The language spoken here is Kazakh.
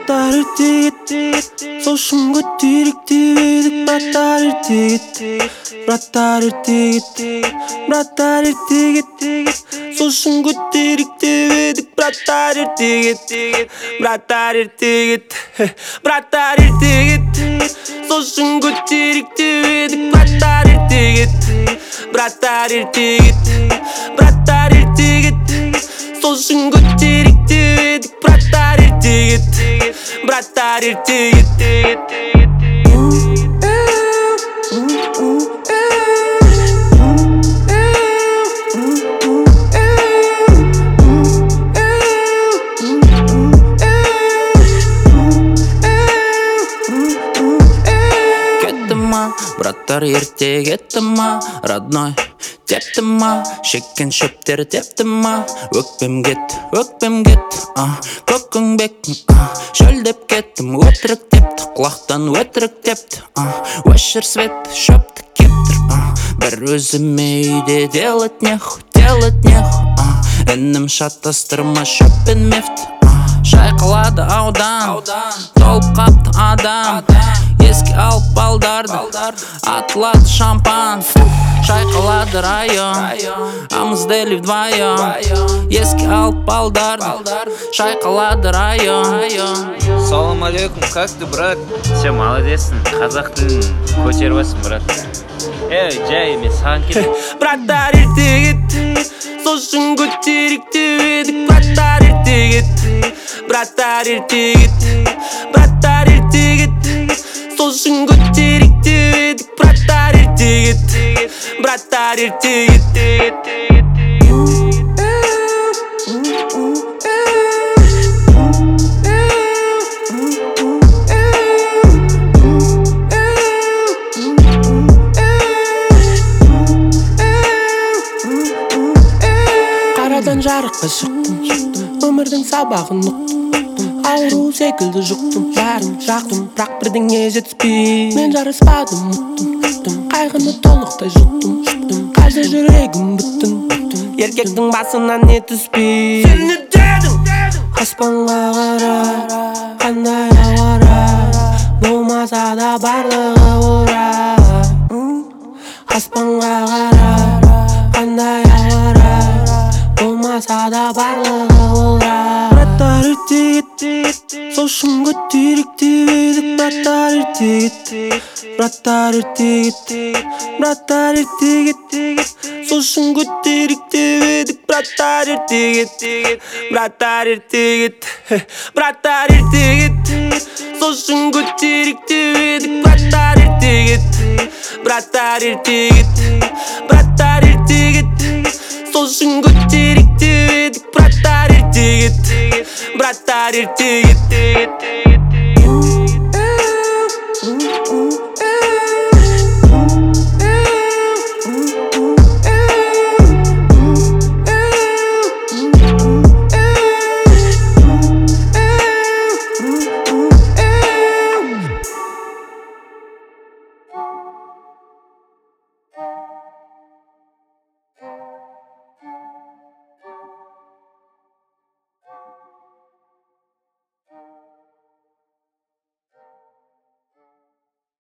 браттар ертегет сошын көтерік деп едік браттар ертегет браттар ертегет браттар ертегет сошын көтерік деп едік браттар ертегет браттар ертегет браттар ертегет сошын көтерік деп едік браттар ертегет браттар ертегет браттар ертегет сошын көтерік деп едік браттар ертегет браттар ертегет браттар ерте кетті ма, родной депті ма, шеккен шөптер депті ма, өкпем кетті көкіңбекпін, шөлдеп кеттім, өтірік депті, құлақтан өтірік депті, өшір свет шөпті кептір, бір өзіме үйде делать неху, інім шатастырма шөппен мефті, шайқалады аудан, толып қапты адам, еске алып балдарды, атылады шампан, шайқалады район, амыздели вдвоем, еске алып балдарды, шайқалады район. Салам алейкум, как ты, брат? Все, молодецсің, қазақ тілін көтеріп брат. Жай емес, саған келем. Браттар ертегет сошын көтерік деп едік браттар ертегет браттар ертегет браттар ертегет сошын көтерік деп едік браттар ертегет браттар ертегет Қарадан жарыққа шықтым, өмірдің сабағын ұқтым, ауру секілді жұқтым, бәрін жақтым, бірақ бірдеңе жетіспей. Мен жараспадым, ұттым, қайғыны толықтай жұттым, қазір жүрегім бүттін, еркектің басынан не түспей. Сен не дедің? Аспанға қара, қандай ауа райы, болмаса да барлығы орай. Аспанға қара, қандай ауа райы, болмаса да барлығы олай. Браттар ертегет сошын көтерік деп едік браттар ертегет браттар ертегет браттар ертегет сошын көтерік деп едік браттар ертегет браттар ертегет браттар ертегет сошын көтерік деп едік браттар ертегет браттар ертегет браттар ертегет сошын көтерік деп едік браттар ертегет браттар ертегет